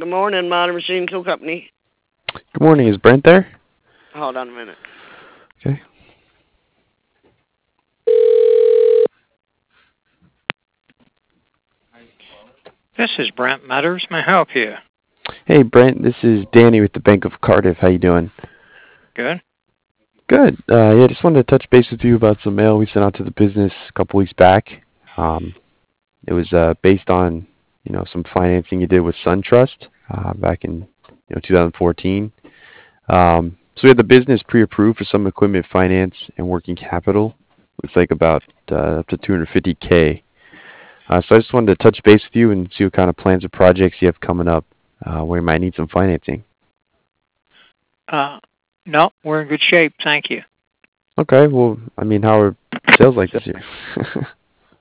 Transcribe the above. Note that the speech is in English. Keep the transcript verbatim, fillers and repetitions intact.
morning, Modern Machine Tool Company. Good morning. Is Brent there? Hold on a minute. Okay. This is Brent Meadows. May I help you? Hey, Brent. This is Danny with the Bank of Cardiff. How you doing? Good. Good. Uh, yeah, just wanted to touch base with you about some mail we sent out to the business a couple weeks back. Um, it was uh, based on you know some financing you did with SunTrust uh, back in you know two thousand fourteen. Um, so we had the business pre-approved for some equipment finance and working capital. Looks like about uh, up to two hundred fifty K. Uh, so I just wanted to touch base with you and see what kind of plans or projects you have coming up uh, where you might need some financing. Uh, no, we're in good shape. Thank you. Okay. Well, I mean, how are sales like this year?